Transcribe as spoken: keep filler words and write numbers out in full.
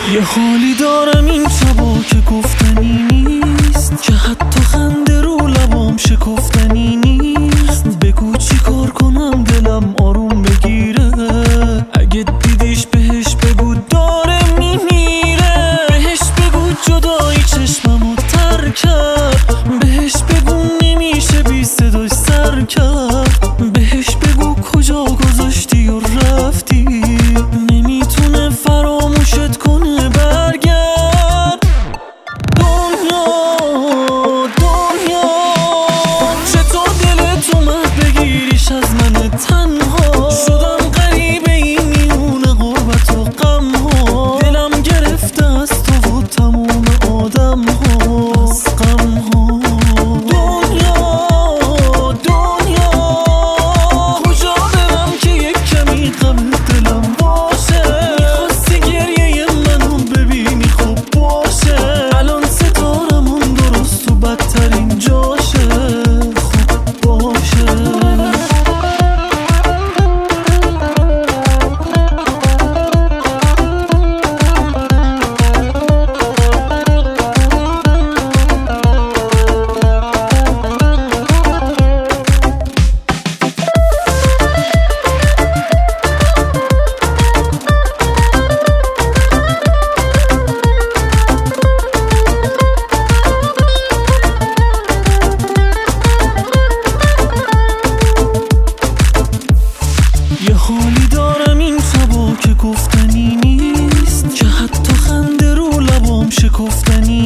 یه حالی دارم این شبا که گفتنی نیست، که حتی خنده رو لبام شکفتنی نیست. بگو چی کار کنم دلم آروم بگیره، اگه دیدیش بهش بگو داره میمیره. بهش بگو جدایی چشممو تر کرد، بهش بگو نمیشه بی صداش سر کرد. بهش بگو کجا گذاشتی و رفتی، نمیتونه فراموشت کنه. برگرد دنیا دنیا، چطور دلت اومد بگیریش از من تنها؟ شدم غریبه این میونه غربت و غم ها، دلم گرفته از تو و تموم آدم ها، از غم ها. دنیا دنیا، کجا برم که یک کمی غم دلم باشه؟ میخواستی گریه منو ببینی خب باشه، الان ستارمون درست و بدترین جاشه. خب باشه. یه حالی دارم این شبا که گفتنی نیست، که حتی خنده رو لبام شکفتنی